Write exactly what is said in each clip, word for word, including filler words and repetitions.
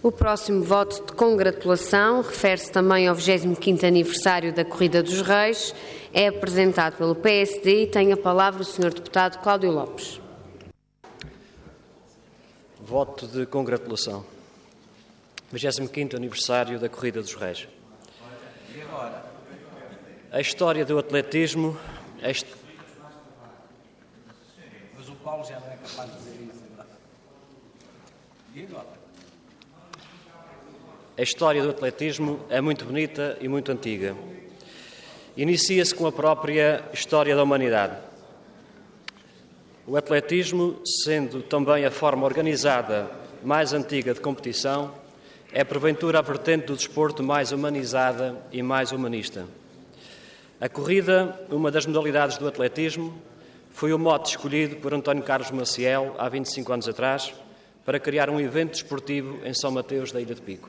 O próximo voto de congratulação refere-se também ao vigésimo quinto aniversário da Corrida dos Reis. É apresentado pelo P S D e tem a palavra o senhor deputado Cláudio Lopes. Voto de congratulação. vigésimo quinto aniversário da Corrida dos Reis. A história do atletismo... A hist... Mas o Paulo já não é capaz de dizer isso. E agora? A história do atletismo é muito bonita e muito antiga. Inicia-se com a própria história da humanidade. O atletismo, sendo também a forma organizada mais antiga de competição, é porventura a vertente do desporto mais humanizada e mais humanista. A corrida, uma das modalidades do atletismo, foi o mote escolhido por António Carlos Maciel há vinte e cinco anos atrás para criar um evento desportivo em São Mateus da Ilha de Pico.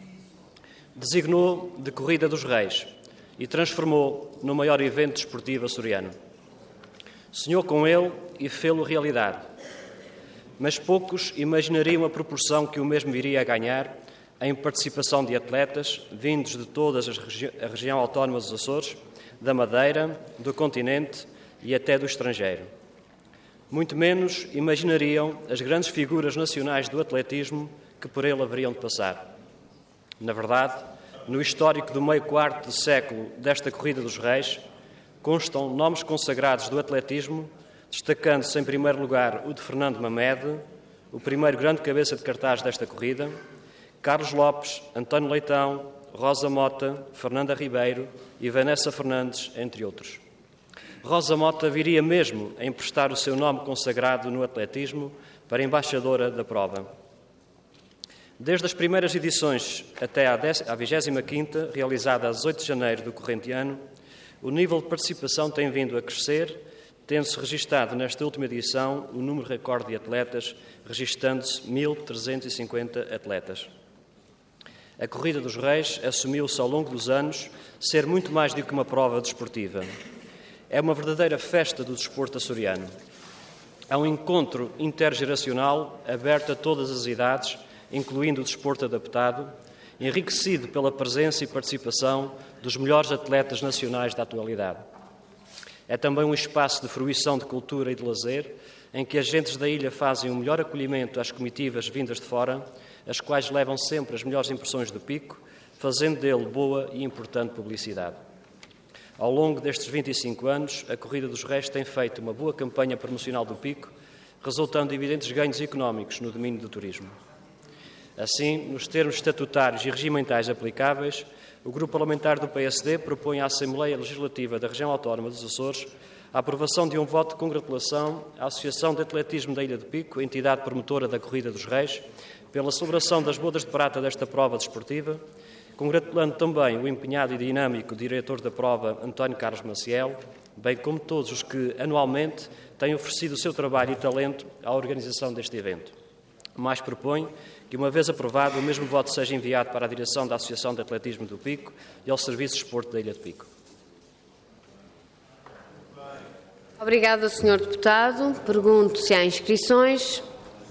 Designou de Corrida dos Reis e transformou no maior evento desportivo açoriano. Sonhou com ele e fê-lo realidade, mas poucos imaginariam a proporção que o mesmo viria a ganhar em participação de atletas vindos de toda regi- a região autónoma dos Açores, da Madeira, do continente e até do estrangeiro. Muito menos imaginariam as grandes figuras nacionais do atletismo que por ele haveriam de passar. Na verdade, no histórico do meio quarto de século desta Corrida dos Reis, constam nomes consagrados do atletismo, destacando-se em primeiro lugar o de Fernando Mamede, o primeiro grande cabeça de cartaz desta corrida, Carlos Lopes, António Leitão, Rosa Mota, Fernanda Ribeiro e Vanessa Fernandes, entre outros. Rosa Mota viria mesmo a emprestar o seu nome consagrado no atletismo para embaixadora da prova. Desde as primeiras edições até à vigésima quinta, realizada a dezoito de janeiro do corrente ano, o nível de participação tem vindo a crescer, tendo-se registado nesta última edição o número recorde de atletas, registando-se mil trezentos e cinquenta atletas. A Corrida dos Reis assumiu-se ao longo dos anos ser muito mais do que uma prova desportiva. É uma verdadeira festa do desporto açoriano. É um encontro intergeracional aberto a todas as idades, incluindo o desporto adaptado, enriquecido pela presença e participação dos melhores atletas nacionais da atualidade. É também um espaço de fruição de cultura e de lazer, em que as gentes da ilha fazem o melhor acolhimento às comitivas vindas de fora, as quais levam sempre as melhores impressões do Pico, fazendo dele boa e importante publicidade. Ao longo destes vinte e cinco anos, a Corrida dos Reis tem feito uma boa campanha promocional do Pico, resultando em evidentes ganhos económicos no domínio do turismo. Assim, nos termos estatutários e regimentais aplicáveis, o Grupo Parlamentar do P S D propõe à Assembleia Legislativa da Região Autónoma dos Açores a aprovação de um voto de congratulação à Associação de Atletismo da Ilha de Pico, entidade promotora da Corrida dos Reis, pela celebração das bodas de prata desta prova desportiva, congratulando também o empenhado e dinâmico diretor da prova, António Carlos Maciel, bem como todos os que, anualmente, têm oferecido o seu trabalho e talento à organização deste evento. Mais propõe que, uma vez aprovado, o mesmo voto seja enviado para a direção da Associação de Atletismo do Pico e ao Serviço de Desporto da Ilha de Pico. Obrigada, senhor deputado. Pergunto se há inscrições.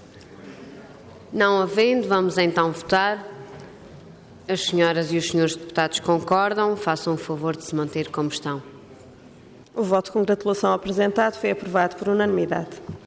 Não havendo, vamos então votar. As senhoras e os senhores deputados concordam. Façam o favor de se manter como estão. O voto de congratulação apresentado foi aprovado por unanimidade.